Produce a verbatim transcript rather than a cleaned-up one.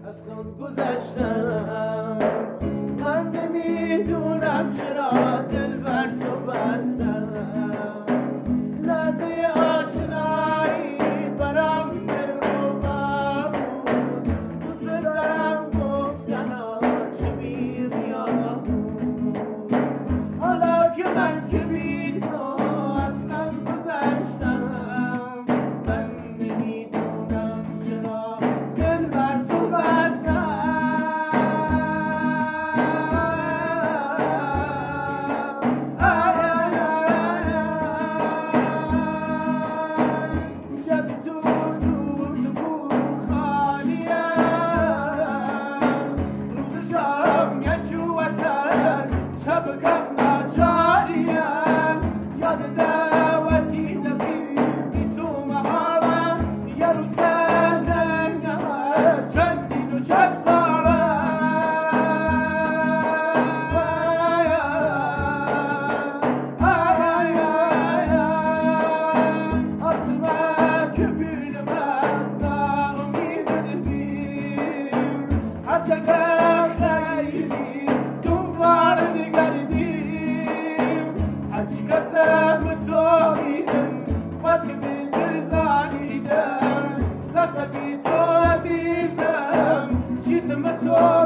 از خود گذشتم، من نمیدونم چرا دل بر تو بستم. لحظه آشنایی برام دلربا بود، دوست دارم گفتن چه می‌ریا بود. حالا که من که بی تو از غم گذشتم، من نمیدونم چرا دل بر تو بستم. شبكم ناجاريا يا دعوتي نبي تو مهارا يا رزقنا جنين وجد صارا أطلعك بينما لا أميد نبي هرجك خيري دوباره نگردیم، هرچی قسم تو میدم خود که بهتر زانیدم، سخت بی تو عزیزم شیطم تو